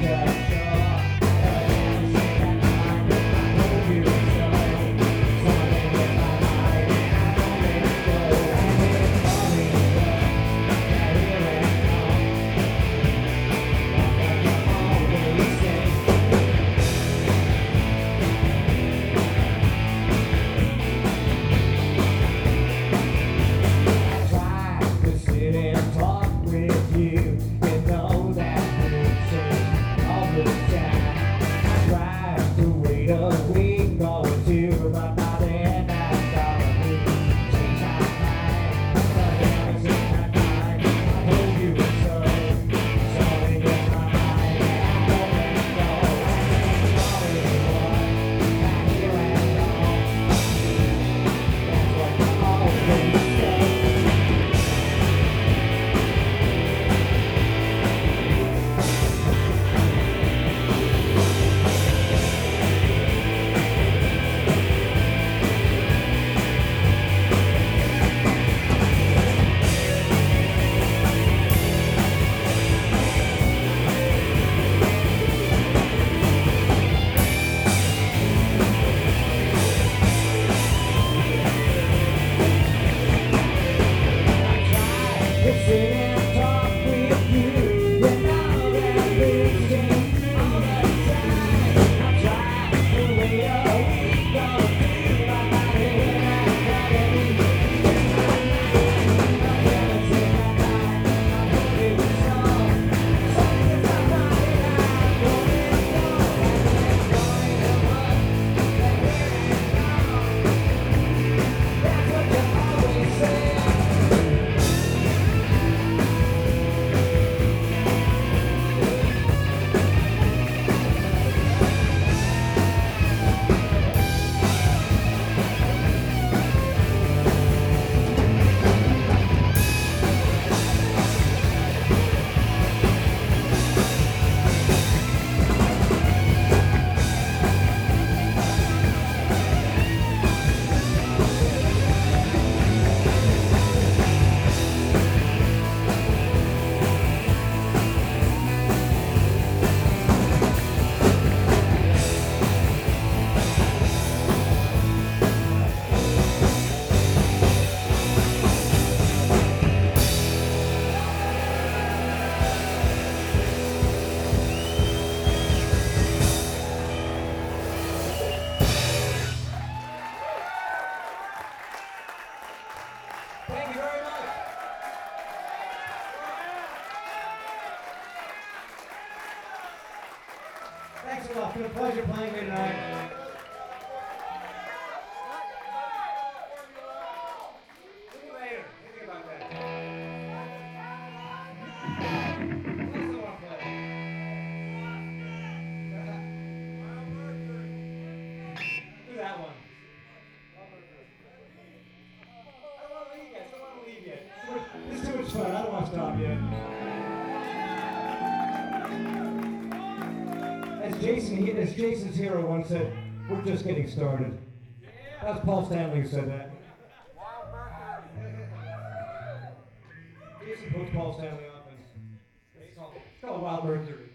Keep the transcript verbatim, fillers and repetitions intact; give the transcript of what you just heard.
Thanks a lot. It's been a pleasure playing here tonight. See you later. Think about that. What's the one play? Do that one. I don't want to leave yet. I don't want to leave yet. This is too much fun. I don't want to stop yet. As Jason, as Jason's hero once said, we're just getting started. That's Paul Stanley who said that. Jason puts Paul Stanley off. It's called Wild Mercury.